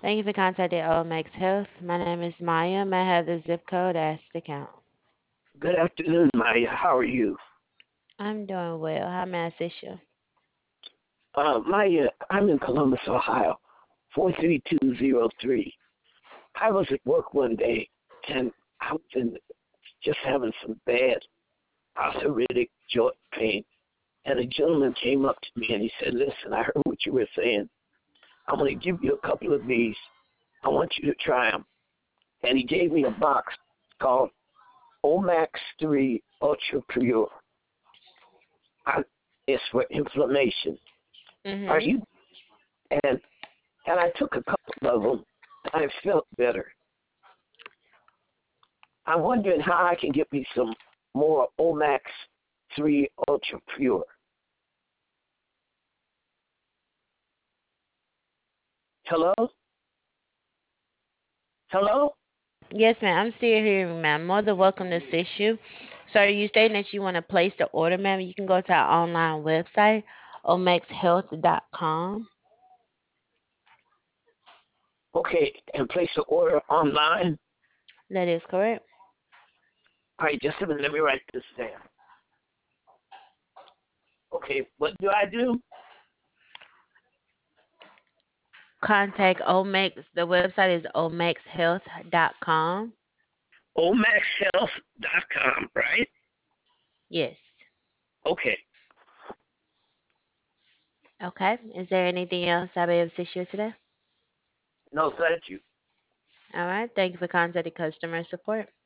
Thank you for contacting Omax Health. My name is Maya. May I have the zip code as the account? Good afternoon, Maya. How are you? I'm doing well. How may I assist you? Maya, I'm in Columbus, Ohio, 43203. I was at work one day and I was just having some bad arthritic joint pain. And a gentleman came up to me and he said, "Listen, I heard what you were saying. I'm going to give you a couple of these. I want you to try them." And he gave me a box called Omax 3 Ultra Pure. It's for inflammation. Are Mm-hmm. you? And and I took a couple of them. And I felt better. I'm wondering how I can get me some more Omax 3 Ultra Pure. Hello? Hello? Yes, ma'am. I'm still here, ma'am. More than welcome to assist you. So, are you stating that you want to place the order, ma'am? You can go to our online website, omaxhealth.com. Okay, and place the order online. That is correct. All right, just a minute. Let me write this down. Okay, what do I do? Contact Omax. The website is omaxhealth.com. Omaxhealth.com, right? Yes. Okay. Okay. Is there anything else I may assist you today? No, thank you. All right. Thank you for contacting customer support.